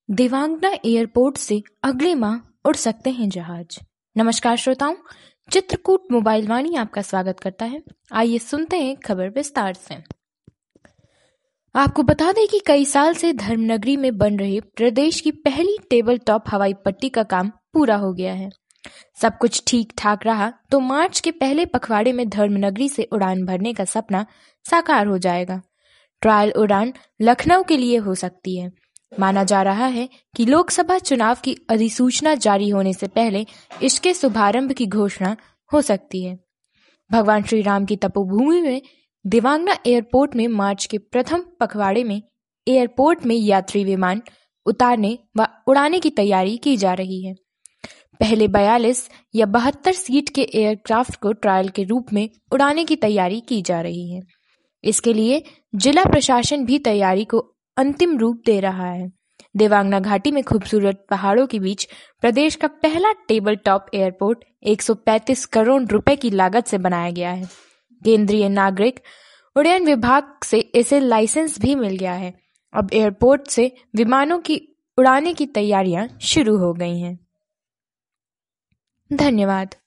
देवांगना airport से अगले माह उड़ सकते हैं जहाज। नमस्कार श्रोताओं, चित्रकूट मोबाइल वाणी आपका स्वागत करता है। आइए सुनते हैं खबर विस्तार से। आपको बता दें कि कई साल से धर्मनगरी में बन रही प्रदेश की पहली टेबल टॉप हवाई पट्टी का काम पूरा हो गया है। सब कुछ ठीक ठाक रहा तो मार्च के पहले पखवाड़े में धर्मनगरी से उड़ान भरने का सपना साकार हो जाएगा। ट्रायल उड़ान लखनऊ के लिए हो सकती है। माना जा रहा है कि लोकसभा चुनाव की अधिसूचना जारी होने से पहले इसके शुभारंभ की घोषणा हो सकती है। भगवान श्री राम की तपोभूमि में देवांगना एयरपोर्ट में मार्च के प्रथम पखवाड़े में एयरपोर्ट में यात्री विमान उतारने व उड़ाने की तैयारी की जा रही है। पहले 42 या 72 सीट के एयरक्राफ्ट को ट्रायल के रूप में उड़ाने की तैयारी की जा रही है। इसके लिए जिला प्रशासन भी तैयारी को अंतिम रूप दे रहा है। देवांगना घाटी में खूबसूरत पहाड़ों के बीच प्रदेश का पहला टेबल टॉप एयरपोर्ट 135 करोड़ रुपए की लागत से बनाया गया है। केंद्रीय नागरिक उड्डयन विभाग से इसे लाइसेंस भी मिल गया है। अब एयरपोर्ट से विमानों की उड़ाने की तैयारियां शुरू हो गई हैं। धन्यवाद।